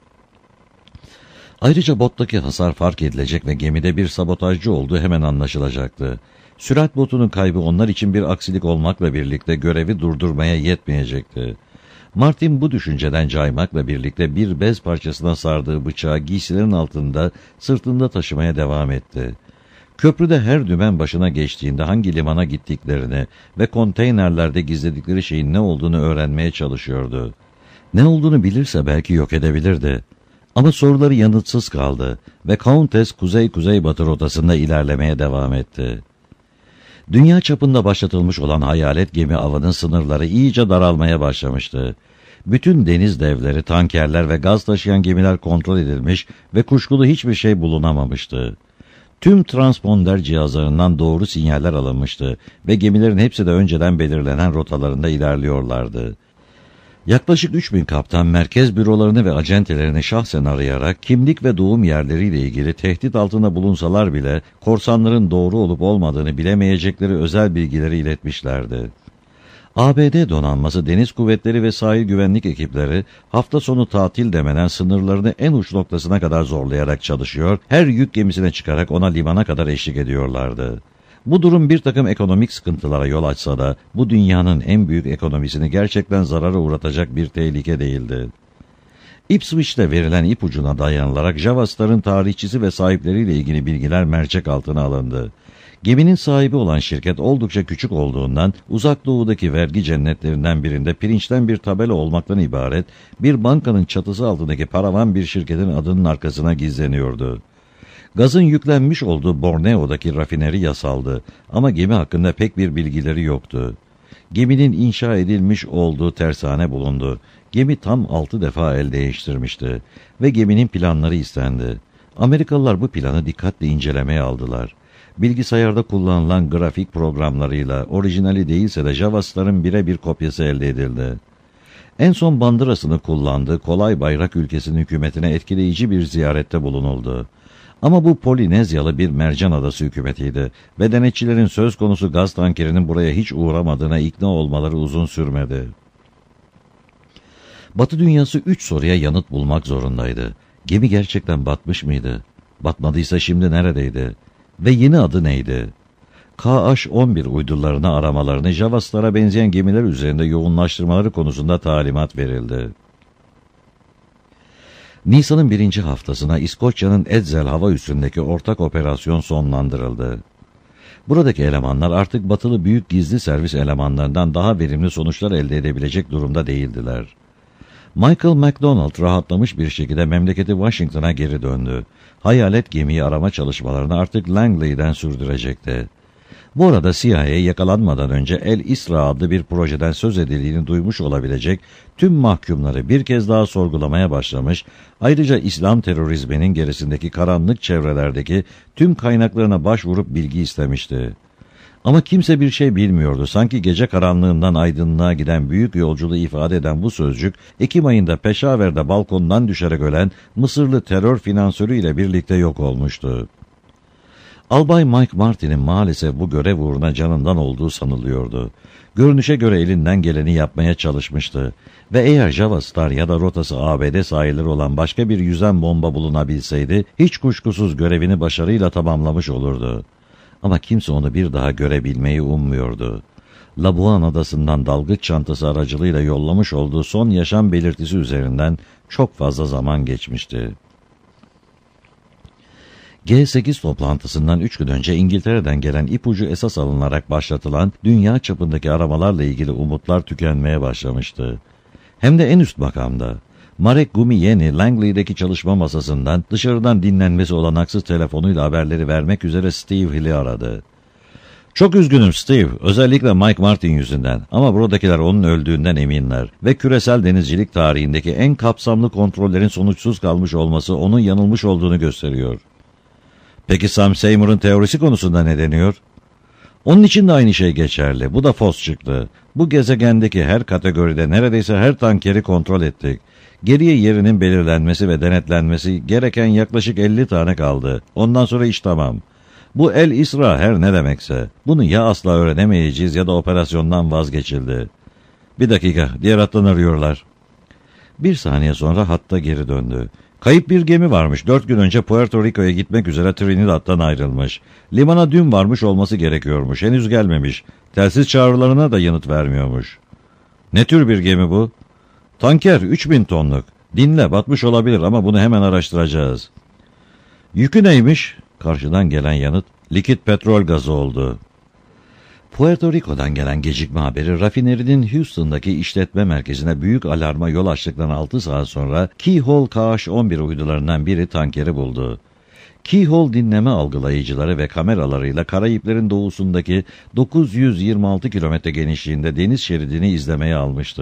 Ayrıca bottaki hasar fark edilecek ve gemide bir sabotajcı olduğu hemen anlaşılacaktı. Sürat botunun kaybı onlar için bir aksilik olmakla birlikte görevi durdurmaya yetmeyecekti. Martin bu düşünceden caymakla birlikte bir bez parçasına sardığı bıçağı giysilerin altında sırtında taşımaya devam etti. Köprüde her dümen başına geçtiğinde hangi limana gittiklerini ve konteynerlerde gizledikleri şeyin ne olduğunu öğrenmeye çalışıyordu. Ne olduğunu bilirse belki yok edebilirdi. Ama soruları yanıtsız kaldı ve Countess kuzey-kuzeybatı rotasında ilerlemeye devam etti. Dünya çapında başlatılmış olan hayalet gemi avının sınırları iyice daralmaya başlamıştı. Bütün deniz devleri, tankerler ve gaz taşıyan gemiler kontrol edilmiş ve kuşkulu hiçbir şey bulunamamıştı. Tüm transponder cihazlarından doğru sinyaller alınmıştı ve gemilerin hepsi de önceden belirlenen rotalarında ilerliyorlardı. Yaklaşık üç bin kaptan merkez bürolarını ve acentelerini şahsen arayarak kimlik ve doğum yerleriyle ilgili tehdit altında bulunsalar bile korsanların doğru olup olmadığını bilemeyecekleri özel bilgileri iletmişlerdi. A B D donanması, deniz kuvvetleri ve sahil güvenlik ekipleri hafta sonu tatil demeden sınırlarını en uç noktasına kadar zorlayarak çalışıyor, her yük gemisine çıkarak ona limana kadar eşlik ediyorlardı. Bu durum bir takım ekonomik sıkıntılara yol açsa da bu dünyanın en büyük ekonomisini gerçekten zarara uğratacak bir tehlike değildi. Ipswich'te verilen ipucuna dayanılarak Javastar'ın tarihçisi ve sahipleriyle ilgili bilgiler mercek altına alındı. Geminin sahibi olan şirket oldukça küçük olduğundan uzak doğudaki vergi cennetlerinden birinde pirinçten bir tabela olmaktan ibaret bir bankanın çatısı altındaki paravan bir şirketin adının arkasına gizleniyordu. Gazın yüklenmiş olduğu Borneo'daki rafineri yasaldı ama gemi hakkında pek bir bilgileri yoktu. Geminin inşa edilmiş olduğu tersane bulundu. Gemi tam altı defa el değiştirmişti ve geminin planları istendi. Amerikalılar bu planı dikkatle incelemeye aldılar. Bilgisayarda kullanılan grafik programlarıyla orijinali değilse de Javastar'ın birebir kopyası elde edildi. En son bandırasını kullandığı kolay bayrak ülkesinin hükümetine etkileyici bir ziyarette bulunuldu. Ama bu Polinezyalı bir mercan adası hükümetiydi ve denetçilerin söz konusu gaz tankerinin buraya hiç uğramadığına ikna olmaları uzun sürmedi. Batı dünyası üç soruya yanıt bulmak zorundaydı. Gemi gerçekten batmış mıydı? Batmadıysa şimdi neredeydi? Ve yeni adı neydi? K H on bir uydularını aramalarını Javastar'a benzeyen gemiler üzerinde yoğunlaştırmaları konusunda talimat verildi. Nisan'ın birinci haftasına İskoçya'nın Edzell hava üssündeki ortak operasyon sonlandırıldı. Buradaki elemanlar artık batılı büyük gizli servis elemanlarından daha verimli sonuçlar elde edebilecek durumda değildiler. Michael McDonald rahatlamış bir şekilde memleketi Washington'a geri döndü. Hayalet gemiyi arama çalışmalarını artık Langley'den sürdürecekti. Bu arada C I A yakalanmadan önce El İsra adlı bir projeden söz edildiğini duymuş olabilecek tüm mahkumları bir kez daha sorgulamaya başlamış, ayrıca İslam terörizminin gerisindeki karanlık çevrelerdeki tüm kaynaklarına başvurup bilgi istemişti. Ama kimse bir şey bilmiyordu. Sanki gece karanlığından aydınlığa giden büyük yolculuğu ifade eden bu sözcük, Ekim ayında Peşaver'de balkondan düşerek ölen Mısırlı terör finansörü ile birlikte yok olmuştu. Albay Mike Martin'in maalesef bu görev uğruna canından olduğu sanılıyordu. Görünüşe göre elinden geleni yapmaya çalışmıştı. Ve eğer Javastar ya da rotası A B D sahilleri olan başka bir yüzen bomba bulunabilseydi, hiç kuşkusuz görevini başarıyla tamamlamış olurdu. Ama kimse onu bir daha görebilmeyi ummuyordu. Labuan adasından dalgıç çantası aracılığıyla yollamış olduğu son yaşam belirtisi üzerinden çok fazla zaman geçmişti. G sekiz toplantısından üç gün önce İngiltere'den gelen ipucu esas alınarak başlatılan dünya çapındaki aramalarla ilgili umutlar tükenmeye başlamıştı. Hem de en üst makamda. Marek Gumiyeni, Langley'deki çalışma masasından dışarıdan dinlenmesi olanaksız telefonuyla haberleri vermek üzere Steve Hill'i aradı. "Çok üzgünüm Steve, özellikle Mike Martin yüzünden ama buradakiler onun öldüğünden eminler ve küresel denizcilik tarihindeki en kapsamlı kontrollerin sonuçsuz kalmış olması onun yanılmış olduğunu gösteriyor." "Peki Sam Seymour'un teorisi konusunda ne deniyor?" "Onun için de aynı şey geçerli. Bu da fos çıktı. Bu gezegendeki her kategoride neredeyse her tankeri kontrol ettik. Geriye yerinin belirlenmesi ve denetlenmesi gereken yaklaşık elli tane kaldı. Ondan sonra iş tamam. Bu El İsra her ne demekse. Bunu ya asla öğrenemeyeceğiz ya da operasyondan vazgeçildi." "Bir dakika, diğer hattan arıyorlar." Bir saniye sonra hatta geri döndü. "Kayıp bir gemi varmış. Dört gün önce Puerto Rico'ya gitmek üzere Trinidad'dan ayrılmış. Limana dün varmış olması gerekiyormuş. Henüz gelmemiş. Telsiz çağrılarına da yanıt vermiyormuş." "Ne tür bir gemi bu?" "Tanker, üç bin tonluk. Dinle, batmış olabilir ama bunu hemen araştıracağız." "Yükü neymiş?" Karşıdan gelen yanıt, likit petrol gazı oldu. Puerto Rico'dan gelen gecikme haberi, rafinerinin Houston'daki işletme merkezine büyük alarma yol açtıktan altı saat sonra Keyhole K H on bir uydularından biri tankeri buldu. Keyhole dinleme algılayıcıları ve kameralarıyla Karayiplerin doğusundaki dokuz yüz yirmi altı kilometre genişliğinde deniz şeridini izlemeye almıştı.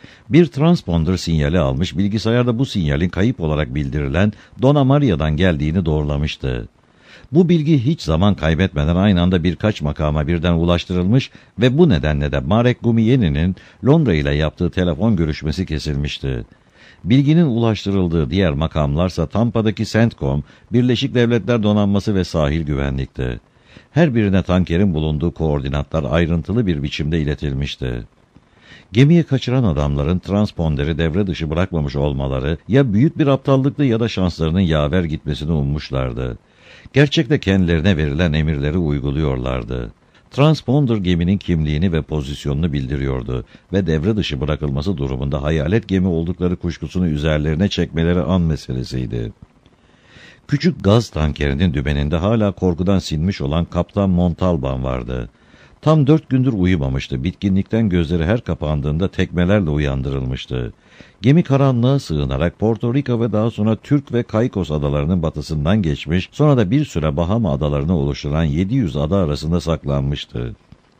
Bir transponder sinyali almış, bilgisayarda bu sinyalin kayıp olarak bildirilen Donna Maria'dan geldiğini doğrulamıştı. Bu bilgi hiç zaman kaybetmeden aynı anda birkaç makama birden ulaştırılmış ve bu nedenle de Marek Gumieni'nin Londra ile yaptığı telefon görüşmesi kesilmişti. Bilginin ulaştırıldığı diğer makamlarsa Tampa'daki CENTCOM, Birleşik Devletler Donanması ve Sahil Güvenlik'ti. Her birine tankerin bulunduğu koordinatlar ayrıntılı bir biçimde iletilmişti. Gemiye kaçıran adamların transponderi devre dışı bırakmamış olmaları ya büyük bir aptallıktı ya da şanslarının yaver gitmesini ummuşlardı. Gerçekte kendilerine verilen emirleri uyguluyorlardı. Transponder geminin kimliğini ve pozisyonunu bildiriyordu ve devre dışı bırakılması durumunda hayalet gemi oldukları kuşkusunu üzerlerine çekmeleri an meselesiydi. Küçük gaz tankerinin dümeninde hala korkudan sinmiş olan Kaptan Montalban vardı. Tam dört gündür uyumamıştı. Bitkinlikten gözleri her kapandığında tekmelerle uyandırılmıştı. Gemi karanlığa sığınarak Porto Rico ve daha sonra Türk ve Caicos adalarının batısından geçmiş, sonra da bir süre Bahama adalarını oluşturan yedi yüz ada arasında saklanmıştı.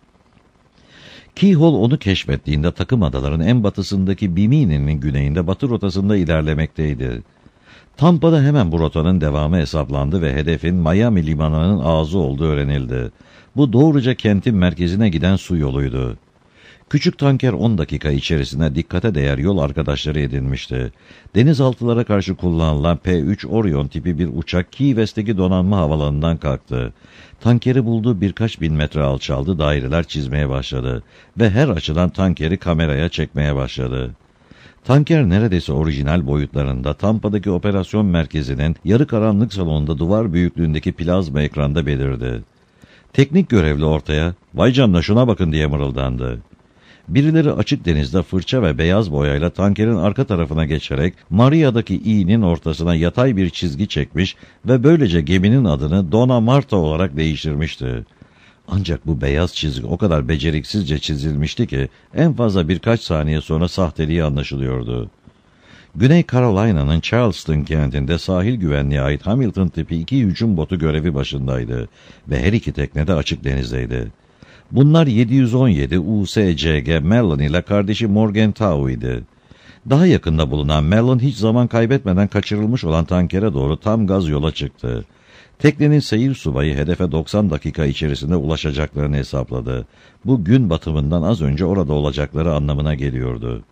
Keyhole onu keşfettiğinde takım adaların en batısındaki Bimini'nin güneyinde batı rotasında ilerlemekteydi. Tampa'da hemen bu rotanın devamı hesaplandı ve hedefin Miami limanının ağzı olduğu öğrenildi. Bu doğruca kentin merkezine giden su yoluydu. Küçük tanker on dakika içerisinde dikkate değer yol arkadaşları edinmişti. Denizaltılara karşı kullanılan P üç Orion tipi bir uçak Key West'teki donanma havalanından kalktı. Tankeri bulduğu birkaç bin metre alçaldı, daireler çizmeye başladı ve her açıdan tankeri kameraya çekmeye başladı. Tanker neredeyse orijinal boyutlarında Tampa'daki operasyon merkezinin yarı karanlık salonunda duvar büyüklüğündeki plazma ekranda belirdi. Teknik görevli ortaya, "Vay canına şuna bakın" diye mırıldandı. Birileri açık denizde fırça ve beyaz boyayla tankerin arka tarafına geçerek Maria'daki i'nin ortasına yatay bir çizgi çekmiş ve böylece geminin adını Donna Marta olarak değiştirmişti. Ancak bu beyaz çizgi o kadar beceriksizce çizilmişti ki en fazla birkaç saniye sonra sahteliği anlaşılıyordu. Güney Carolina'nın Charleston kentinde sahil güvenliğe ait Hamilton tipi iki hücum botu görevi başındaydı ve her iki tekne de açık denizdeydi. Bunlar yedi yüz on yedi U S C G Mellon ile kardeşi Morgenthau idi. Daha yakında bulunan Mellon hiç zaman kaybetmeden kaçırılmış olan tankere doğru tam gaz yola çıktı. Teknenin seyir subayı hedefe doksan dakika içerisinde ulaşacaklarını hesapladı. Bu gün batımından az önce orada olacakları anlamına geliyordu.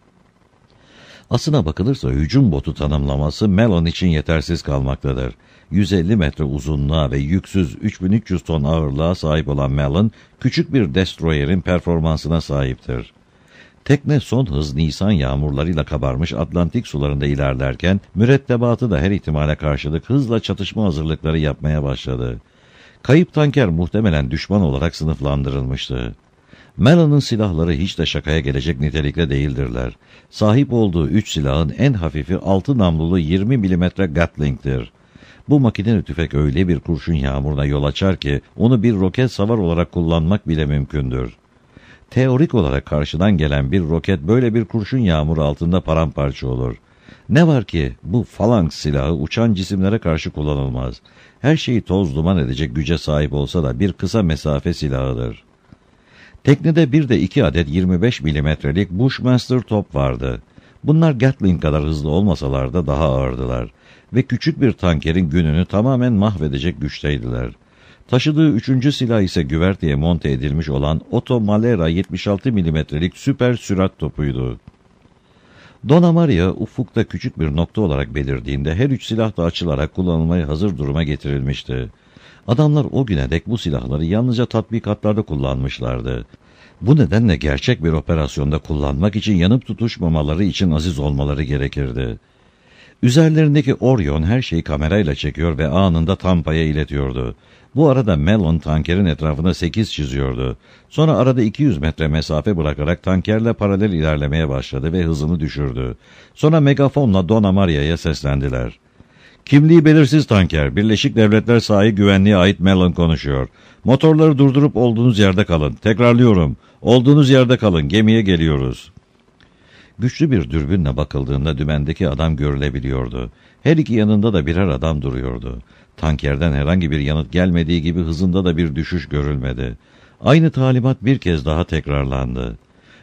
Aslına bakılırsa hücum botu tanımlaması Mellon için yetersiz kalmaktadır. yüz elli metre uzunluğa ve yüksüz üç bin üç yüz ton ağırlığa sahip olan Mellon, küçük bir destroyer'in performansına sahiptir. Tekne son hız Nisan yağmurlarıyla kabarmış Atlantik sularında ilerlerken, mürettebatı da her ihtimale karşılık hızla çatışma hazırlıkları yapmaya başladı. Kayıp tanker muhtemelen düşman olarak sınıflandırılmıştı. Mellon'un silahları hiç de şakaya gelecek nitelikte değildirler. Sahip olduğu üç silahın en hafifi altı namlulu yirmi milimetre Gatling'tir. Bu makineli tüfek öyle bir kurşun yağmuruna yol açar ki onu bir roket savar olarak kullanmak bile mümkündür. Teorik olarak karşıdan gelen bir roket böyle bir kurşun yağmuru altında paramparça olur. Ne var ki bu falanks silahı uçan cisimlere karşı kullanılmaz. Her şeyi toz duman edecek güce sahip olsa da bir kısa mesafe silahıdır. Teknede bir de iki adet yirmi beş milimetrelik Bushmaster top vardı. Bunlar Gatling kadar hızlı olmasalar da daha ağırdılar ve küçük bir tankerin gününü tamamen mahvedecek güçteydiler. Taşıdığı üçüncü silah ise güverteye monte edilmiş olan Otto Malera yetmiş altı milimetrelik süper sürat topuydu. Donna Maria ufukta küçük bir nokta olarak belirdiğinde her üç silah da açılarak kullanılmaya hazır duruma getirilmişti. Adamlar o güne dek bu silahları yalnızca tatbikatlarda kullanmışlardı. Bu nedenle gerçek bir operasyonda kullanmak için yanıp tutuşmamaları için aziz olmaları gerekirdi. Üzerlerindeki Orion her şeyi kamerayla çekiyor ve anında Tampa'ya iletiyordu. Bu arada Mellon tankerin etrafına sekiz çiziyordu. Sonra arada iki yüz metre mesafe bırakarak tankerle paralel ilerlemeye başladı ve hızını düşürdü. Sonra megafonla Donna Maria'ya seslendiler. "Kimliği belirsiz tanker, Birleşik Devletler Sahil Güvenliğe ait Mellon konuşuyor. Motorları durdurup olduğunuz yerde kalın. Tekrarlıyorum, olduğunuz yerde kalın, gemiye geliyoruz." Güçlü bir dürbünle bakıldığında dümendeki adam görülebiliyordu. Her iki yanında da birer adam duruyordu. Tankerden herhangi bir yanıt gelmediği gibi hızında da bir düşüş görülmedi. Aynı talimat bir kez daha tekrarlandı.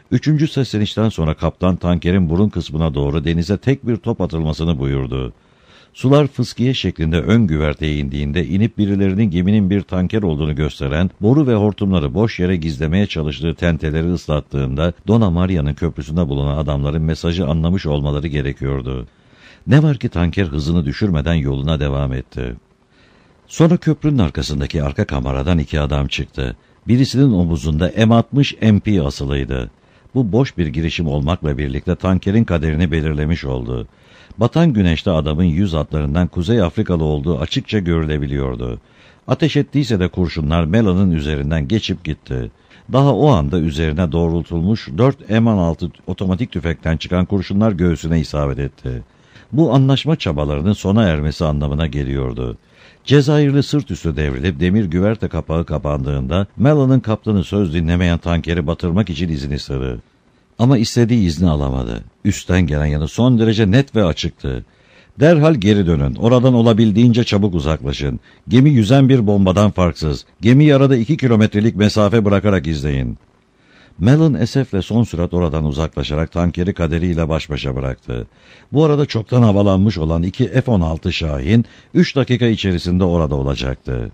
Üçüncü seslenişten sonra kaptan tankerin burun kısmına doğru denize tek bir top atılmasını buyurdu. Sular fıskiye şeklinde ön güverteye indiğinde inip birilerinin geminin bir tanker olduğunu gösteren boru ve hortumları boş yere gizlemeye çalıştığı tenteleri ıslattığında Dona Maria'nın köprüsünde bulunan adamların mesajı anlamış olmaları gerekiyordu. Ne var ki tanker hızını düşürmeden yoluna devam etti. Sonra köprünün arkasındaki arka kameradan iki adam çıktı. Birisinin omuzunda M altmış M P asılıydı. Bu boş bir girişim olmakla birlikte tankerin kaderini belirlemiş oldu. Batan güneşte adamın yüz hatlarından Kuzey Afrikalı olduğu açıkça görülebiliyordu. Ateş ettiyse de kurşunlar Mellon'un üzerinden geçip gitti. Daha o anda üzerine doğrultulmuş dört M on altı otomatik tüfekten çıkan kurşunlar göğsüne isabet etti. Bu anlaşma çabalarının sona ermesi anlamına geliyordu. Cezayirli sırt üstü devrilip demir güverte kapağı kapandığında Mellon'un kaptanı söz dinlemeyen tankeri batırmak için izin istedi. Ama istediği izni alamadı. Üstten gelen yanı son derece net ve açıktı. Derhal geri dönün, oradan olabildiğince çabuk uzaklaşın. Gemi yüzen bir bombadan farksız. Gemiyi arada iki kilometrelik mesafe bırakarak izleyin. Mellon esefle son sürat oradan uzaklaşarak tankeri kaderiyle baş başa bıraktı. Bu arada çoktan havalanmış olan iki F on altı Şahin, üç dakika içerisinde orada olacaktı.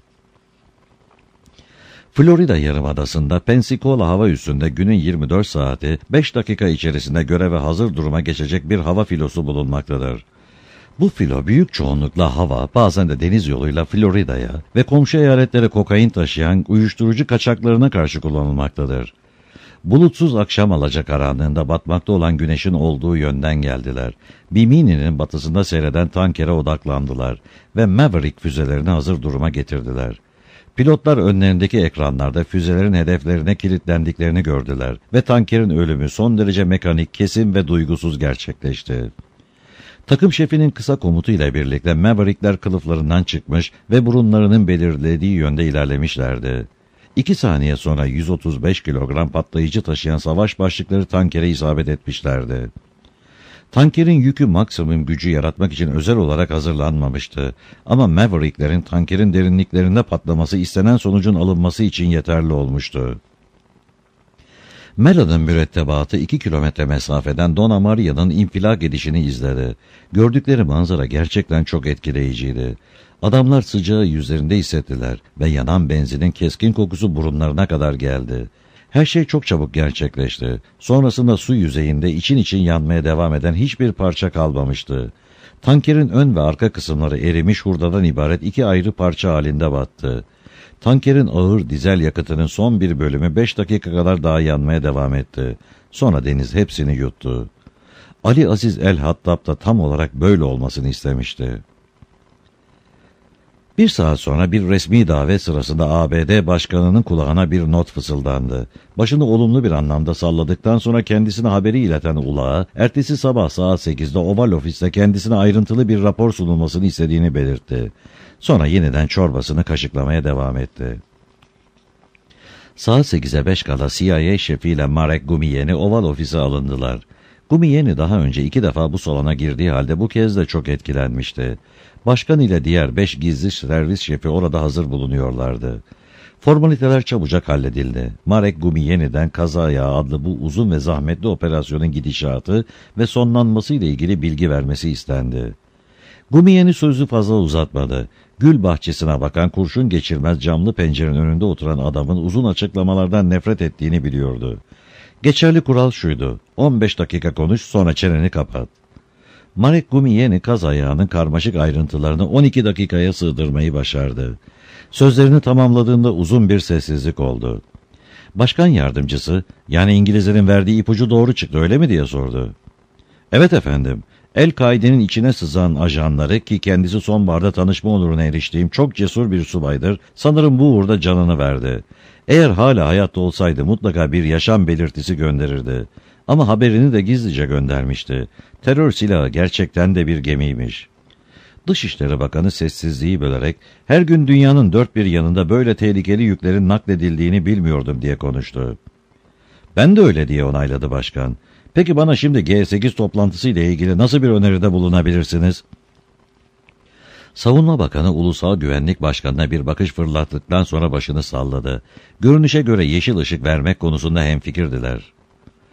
Florida Yarımadası'nda Pensacola hava üssünde günün yirmi dört saati, beş dakika içerisinde göreve hazır duruma geçecek bir hava filosu bulunmaktadır. Bu filo büyük çoğunlukla hava, bazen de deniz yoluyla Florida'ya ve komşu eyaletlere kokain taşıyan uyuşturucu kaçaklarına karşı kullanılmaktadır. Bulutsuz akşam alacakaranlığında batmakta olan güneşin olduğu yönden geldiler. Bimini'nin batısında seyreden tankere odaklandılar ve Maverick füzelerini hazır duruma getirdiler. Pilotlar önlerindeki ekranlarda füzelerin hedeflerine kilitlendiklerini gördüler ve tankerin ölümü son derece mekanik, kesin ve duygusuz gerçekleşti. Takım şefinin kısa komutuyla birlikte Maverickler kılıflarından çıkmış ve burunlarının belirlediği yönde ilerlemişlerdi. İki saniye sonra yüz otuz beş kilogram patlayıcı taşıyan savaş başlıkları tankere isabet etmişlerdi. Tankerin yükü maksimum gücü yaratmak için özel olarak hazırlanmamıştı. Ama Mavericklerin tankerin derinliklerinde patlaması istenen sonucun alınması için yeterli olmuştu. Mellon'un mürettebatı iki kilometre mesafeden Dona Maria'nın infilak edişini izledi. Gördükleri manzara gerçekten çok etkileyiciydi. Adamlar sıcağı yüzlerinde hissettiler ve yanan benzinin keskin kokusu burunlarına kadar geldi. Her şey çok çabuk gerçekleşti. Sonrasında su yüzeyinde için için yanmaya devam eden hiçbir parça kalmamıştı. Tankerin ön ve arka kısımları erimiş hurdadan ibaret iki ayrı parça halinde battı. Tankerin ağır dizel yakıtının son bir bölümü beş dakika kadar daha yanmaya devam etti. Sonra deniz hepsini yuttu. Ali Aziz el-Hattab da tam olarak böyle olmasını istemişti. Bir saat sonra bir resmi davet sırasında A B D Başkanı'nın kulağına bir not fısıldandı. Başını olumlu bir anlamda salladıktan sonra kendisine haberi ileten ulağa, ertesi sabah saat sekizde Oval Ofis'te kendisine ayrıntılı bir rapor sunulmasını istediğini belirtti. Sonra yeniden çorbasını kaşıklamaya devam etti. Saat sekize beş kala C I A şefiyle Marek Gumieni Oval Ofis'e alındılar. Gumieni daha önce iki defa bu salona girdiği halde bu kez de çok etkilenmişti. Başkan ile diğer beş gizli servis şefi orada hazır bulunuyorlardı. Formaliteler çabucak halledildi. Marek Gumieni'den Kaza Yağı adlı bu uzun ve zahmetli operasyonun gidişatı ve sonlanması ile ilgili bilgi vermesi istendi. Gumieni sözü fazla uzatmadı. Gül bahçesine bakan kurşun geçirmez camlı pencerenin önünde oturan adamın uzun açıklamalardan nefret ettiğini biliyordu. Geçerli kural şuydu: on beş dakika konuş, sonra çeneni kapat. Marek Gumieni kaz ayağının karmaşık ayrıntılarını on iki dakikaya sığdırmayı başardı. Sözlerini tamamladığında uzun bir sessizlik oldu. Başkan yardımcısı, yani İngilizlerin verdiği ipucu doğru çıktı öyle mi diye sordu. Evet efendim, El-Kaide'nin içine sızan ajanları, ki kendisi sonbaharda tanışma onuruna eriştiğim çok cesur bir subaydır, sanırım bu uğurda canını verdi. Eğer hala hayatta olsaydı mutlaka bir yaşam belirtisi gönderirdi. Ama haberini de gizlice göndermişti. Terör silahı gerçekten de bir gemiymiş. Dışişleri Bakanı sessizliği bölerek, her gün dünyanın dört bir yanında böyle tehlikeli yüklerin nakledildiğini bilmiyordum diye konuştu. Ben de öyle diye onayladı başkan. Peki bana şimdi G sekiz toplantısı ile ilgili nasıl bir öneride bulunabilirsiniz? Savunma Bakanı Ulusal Güvenlik Başkanı'na bir bakış fırlattıktan sonra başını salladı. Görünüşe göre yeşil ışık vermek konusunda hemfikirdiler.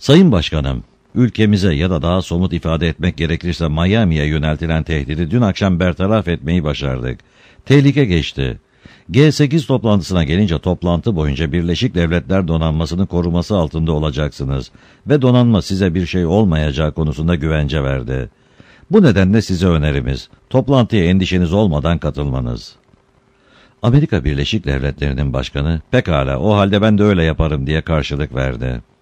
Sayın Başkanım, ülkemize ya da daha somut ifade etmek gerekirse Miami'ye yöneltilen tehdidi dün akşam bertaraf etmeyi başardık. Tehlike geçti. G sekiz toplantısına gelince toplantı boyunca Birleşik Devletler donanmasının koruması altında olacaksınız ve donanma size bir şey olmayacağı konusunda güvence verdi. Bu nedenle size önerimiz, toplantıya endişeniz olmadan katılmanız. Amerika Birleşik Devletleri'nin başkanı, pekala o halde ben de öyle yaparım diye karşılık verdi.